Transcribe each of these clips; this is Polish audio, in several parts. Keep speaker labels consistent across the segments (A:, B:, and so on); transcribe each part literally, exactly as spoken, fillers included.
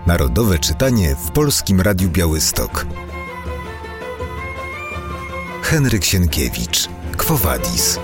A: Narodowe czytanie w Polskim Radiu Białystok. Henryk Sienkiewicz, Quo Vadis.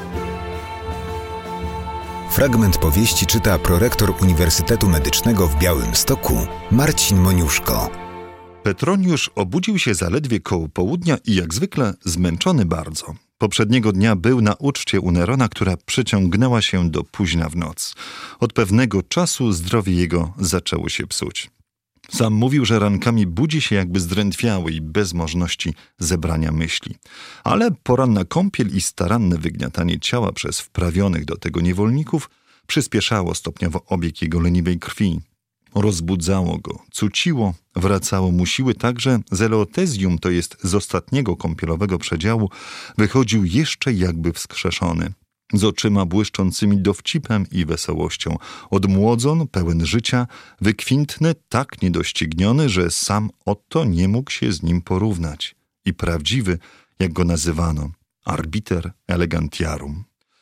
A: Fragment powieści czyta prorektor Uniwersytetu Medycznego w Białymstoku Marcin Moniuszko.
B: Petroniusz obudził się zaledwie koło południa i jak zwykle zmęczony bardzo. Poprzedniego dnia był na uczcie u Nerona, która przeciągnęła się do późna w noc. Od pewnego czasu zdrowie jego zaczęło się psuć. Sam mówił, że rankami budzi się jakby zdrętwiały i bez możliwości zebrania myśli. Ale poranna kąpiel i staranne wygniatanie ciała przez wprawionych do tego niewolników przyspieszało stopniowo obieg jego leniwej krwi. Rozbudzało go, cuciło, wracało mu siły, także z eleotezjum, to jest z ostatniego kąpielowego przedziału, wychodził jeszcze jakby wskrzeszony. Z oczyma błyszczącymi dowcipem i wesołością. Odmłodzon, pełen życia, wykwintny, tak niedościgniony, że sam Otto nie mógł się z nim porównać. I prawdziwy, jak go nazywano, arbiter elegantiarum.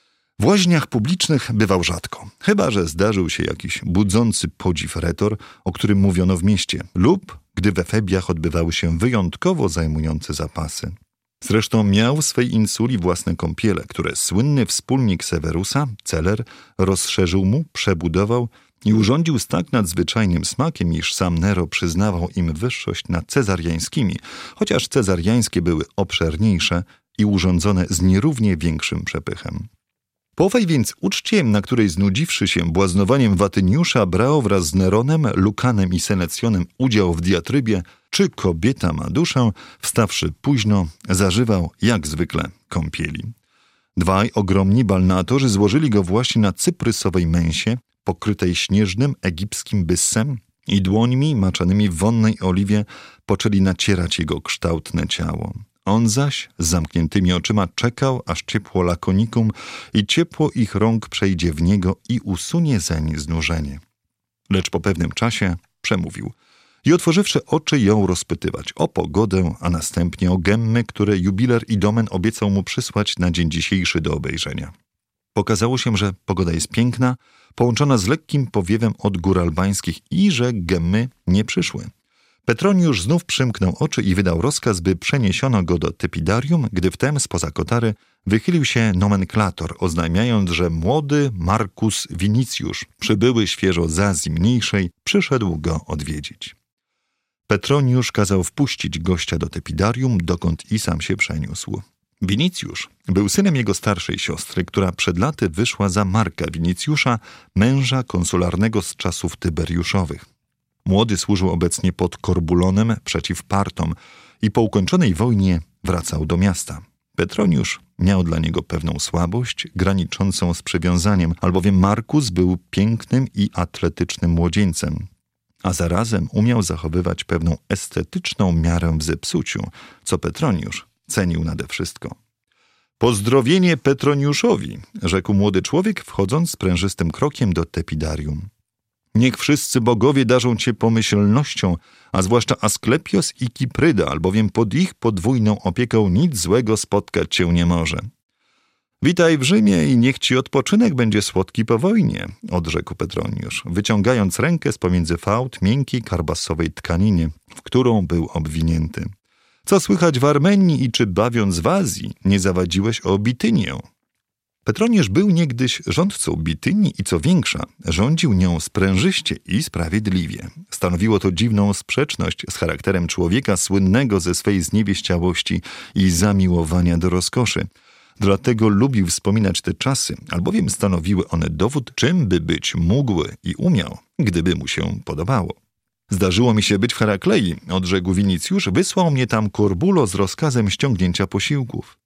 B: W łaźniach publicznych bywał rzadko, chyba że zdarzył się jakiś budzący podziw retor, o którym mówiono w mieście, lub gdy w efebiach odbywały się wyjątkowo zajmujące zapasy. Zresztą miał w swej insuli własne kąpiele, które słynny wspólnik Sewerusa, Celer, rozszerzył mu, przebudował i urządził z tak nadzwyczajnym smakiem, iż sam Nero przyznawał im wyższość nad cezariańskimi, chociaż cezariańskie były obszerniejsze i urządzone z nierównie większym przepychem. Po owej więc uczcie, na której znudziwszy się błaznowaniem Watyniusza, brał wraz z Neronem, Lukanem i Senecjonem udział w diatrybie, czy kobieta ma duszę, wstawszy późno, zażywał jak zwykle kąpieli. Dwaj ogromni balnatorzy złożyli go właśnie na cyprysowej męsie, pokrytej śnieżnym egipskim byssem i dłońmi maczanymi w wonnej oliwie poczęli nacierać jego kształtne ciało. On zaś z zamkniętymi oczyma czekał, aż ciepło lakonikum i ciepło ich rąk przejdzie w niego i usunie zeń znużenie. Lecz po pewnym czasie przemówił i otworzywszy oczy jął rozpytywać o pogodę, a następnie o gemmy, które jubiler Idomen obiecał mu przysłać na dzień dzisiejszy do obejrzenia. Pokazało się, że pogoda jest piękna, połączona z lekkim powiewem od gór albańskich i że gemmy nie przyszły. Petroniusz znów przymknął oczy i wydał rozkaz, by przeniesiono go do Tepidarium, gdy wtem spoza kotary wychylił się nomenklator, oznajmiając, że młody Marcus Vinicjusz, przybyły świeżo z Azji Mniejszej, przyszedł go odwiedzić. Petroniusz kazał wpuścić gościa do Tepidarium, dokąd i sam się przeniósł. Vinicjusz był synem jego starszej siostry, która przed laty wyszła za Marka Vinicjusza, męża konsularnego z czasów Tyberiuszowych. Młody służył obecnie pod Korbulonem przeciw Partom i po ukończonej wojnie wracał do miasta. Petroniusz miał dla niego pewną słabość, graniczącą z przywiązaniem, albowiem Markus był pięknym i atletycznym młodzieńcem, a zarazem umiał zachowywać pewną estetyczną miarę w zepsuciu, co Petroniusz cenił nade wszystko. Pozdrowienie Petroniuszowi, rzekł młody człowiek, wchodząc sprężystym krokiem do Tepidarium. Niech wszyscy bogowie darzą cię pomyślnością, a zwłaszcza Asklepios i Kipryda, albowiem pod ich podwójną opieką nic złego spotkać cię nie może. Witaj w Rzymie i niech ci odpoczynek będzie słodki po wojnie, odrzekł Petroniusz, wyciągając rękę z pomiędzy fałd miękkiej karbasowej tkaniny, w którą był obwinięty. Co słychać w Armenii i czy bawiąc w Azji nie zawadziłeś o Bitynię? Petroniusz był niegdyś rządcą Bitynii i co większa, rządził nią sprężyście i sprawiedliwie. Stanowiło to dziwną sprzeczność z charakterem człowieka słynnego ze swej zniewieściałości i zamiłowania do rozkoszy. Dlatego lubił wspominać te czasy, albowiem stanowiły one dowód, czym by być mógł i umiał, gdyby mu się podobało. Zdarzyło mi się być w Heraklei, odrzekł Vinicjusz, wysłał mnie tam Korbulo z rozkazem ściągnięcia posiłków.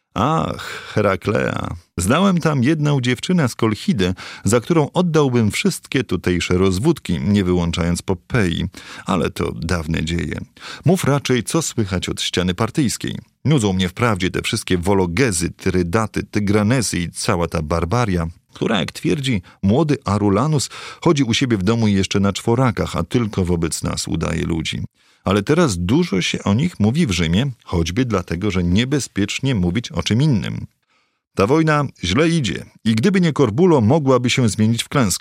B: Ach, Heraklea, znałem tam jedną dziewczynę z Kolchidy, za którą oddałbym wszystkie tutejsze rozwódki, nie wyłączając Popei, ale to dawne dzieje. Mów raczej, co słychać od ściany partyjskiej. Nudzą mnie wprawdzie te wszystkie wologezy, tyrydaty, tygranesy i cała ta barbaria, która, jak twierdzi młody Arulanus, chodzi u siebie w domu jeszcze na czworakach, a tylko wobec nas udaje ludzi. Ale teraz dużo się o nich mówi w Rzymie, choćby dlatego, że niebezpiecznie mówić o czym innym. Ta wojna źle idzie i gdyby nie Korbulo, mogłaby się zmienić w klęskę.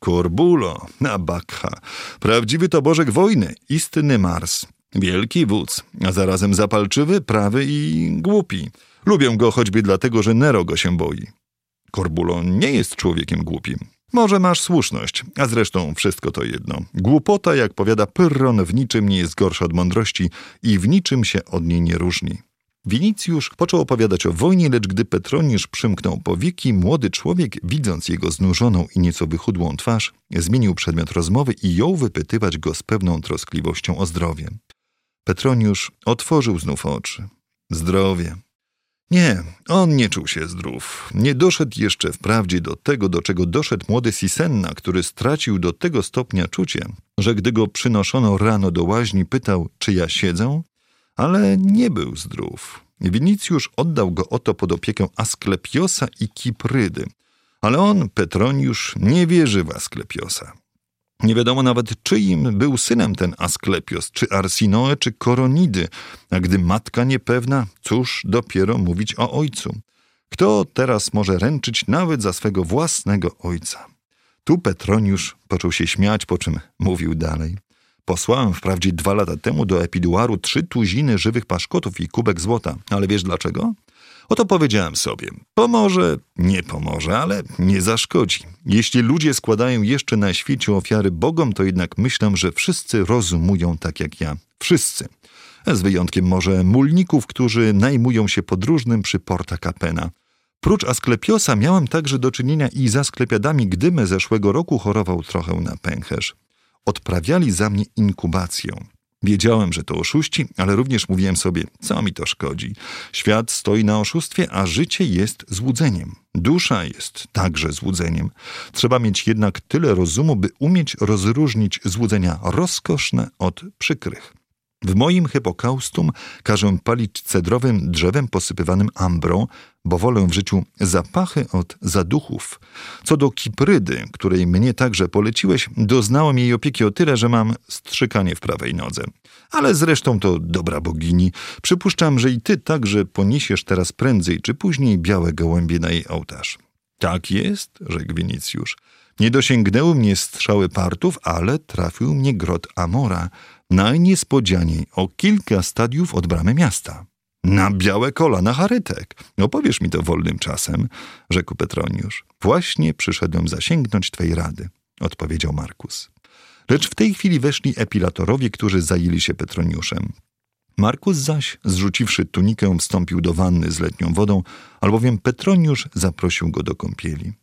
B: Korbulo, na Bakha. Prawdziwy to bożek wojny, istny Mars. Wielki wódz, a zarazem zapalczywy, prawy i głupi. Lubię go choćby dlatego, że Nero go się boi. Korbulo nie jest człowiekiem głupim. Może masz słuszność, a zresztą wszystko to jedno. Głupota, jak powiada Pyrron, w niczym nie jest gorsza od mądrości i w niczym się od niej nie różni. Winicjusz począł opowiadać o wojnie, lecz gdy Petroniusz przymknął powieki, młody człowiek, widząc jego znużoną i nieco wychudłą twarz, zmienił przedmiot rozmowy i jął wypytywać go z pewną troskliwością o zdrowie. Petroniusz otworzył znów oczy. Zdrowie. Nie, on nie czuł się zdrów. Nie doszedł jeszcze wprawdzie do tego, do czego doszedł młody Sisenna, który stracił do tego stopnia czucie, że gdy go przynoszono rano do łaźni, pytał, czy ja siedzę? Ale nie był zdrów. Winicjusz oddał go oto pod opiekę Asklepiosa i Kiprydy. Ale on, Petroniusz, nie wierzy w Asklepiosa. Nie wiadomo nawet, czyim był synem ten Asklepios, czy Arsinoe, czy Koronidy, a gdy matka niepewna, cóż dopiero mówić o ojcu. Kto teraz może ręczyć nawet za swego własnego ojca? Tu Petroniusz począł się śmiać, po czym mówił dalej. Posłałem wprawdzie dwa lata temu do Epiduaru trzy tuziny żywych paszkotów i kubek złota, ale wiesz dlaczego? Oto powiedziałem sobie, pomoże, nie pomoże, ale nie zaszkodzi. Jeśli ludzie składają jeszcze na świecie ofiary bogom, to jednak myślę, że wszyscy rozumują tak jak ja. Wszyscy. Z wyjątkiem może mulników, którzy najmują się podróżnym przy Porta Capena. Prócz Asklepiosa miałem także do czynienia i z Asklepiadami, gdy me zeszłego roku chorował trochę na pęcherz. Odprawiali za mnie inkubację. Wiedziałem, że to oszuści, ale również mówiłem sobie, co mi to szkodzi. Świat stoi na oszustwie, a życie jest złudzeniem. Dusza jest także złudzeniem. Trzeba mieć jednak tyle rozumu, by umieć rozróżnić złudzenia rozkoszne od przykrych. W moim hypokaustum każę palić cedrowym drzewem posypywanym ambrą, bo wolę w życiu zapachy od zaduchów. Co do Kiprydy, której mnie także poleciłeś, doznałem jej opieki o tyle, że mam strzykanie w prawej nodze. Ale zresztą to dobra bogini. Przypuszczam, że i ty także poniesiesz teraz prędzej czy później białe gołębie na jej ołtarz. Tak jest, rzekł Winicjusz. Nie dosięgnęły mnie strzały partów, ale trafił mnie grot Amora, najniespodzianiej o kilka stadiów od bramy miasta. Na białe kola, na charytek. Opowiesz mi to wolnym czasem, rzekł Petroniusz. Właśnie przyszedłem zasięgnąć twej rady, odpowiedział Markus. Lecz w tej chwili weszli epilatorowie, którzy zajęli się Petroniuszem. Markus zaś, zrzuciwszy tunikę, wstąpił do wanny z letnią wodą, albowiem Petroniusz zaprosił go do kąpieli.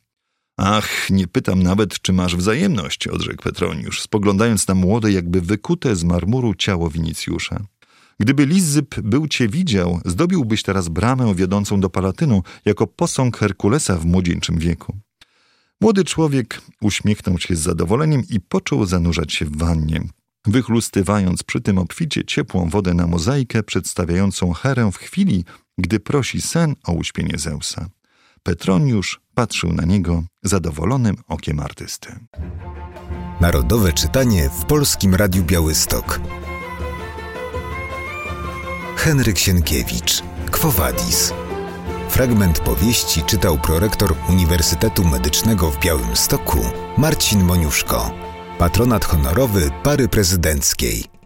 B: Ach, nie pytam nawet, czy masz wzajemność, odrzekł Petroniusz, spoglądając na młode, jakby wykute z marmuru ciało Winicjusza. Gdyby Lizyp był cię widział, zdobiłbyś teraz bramę wiodącą do Palatynu jako posąg Herkulesa w młodzieńczym wieku. Młody człowiek uśmiechnął się z zadowoleniem i począł zanurzać się w wannie, wychlustywając przy tym obficie ciepłą wodę na mozaikę przedstawiającą Herę w chwili, gdy prosi sen o uśpienie Zeusa. Petroniusz patrzył na niego zadowolonym okiem artysty.
A: Narodowe czytanie w Polskim Radiu Białystok. Henryk Sienkiewicz, Quo Vadis. Fragment powieści czytał prorektor Uniwersytetu Medycznego w Białymstoku Marcin Moniuszko, patronat honorowy pary prezydenckiej.